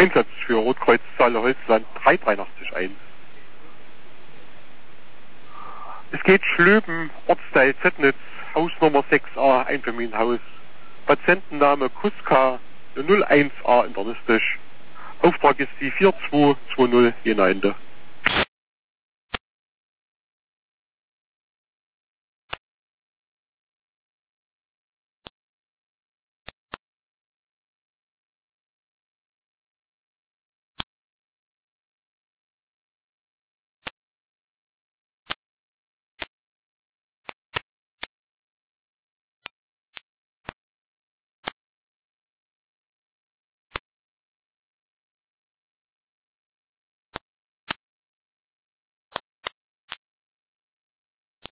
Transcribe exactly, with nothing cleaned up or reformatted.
Einsatz für Rotkreuz Saale Holzland drei drei acht eins. Es geht Schlöben, Ortsteil Zetnitz, Hausnummer sechs a, Einfamilienhaus. Patientenname Kuska null eins a internistisch. Auftrag ist die vier zwei zwei null Jena Ende.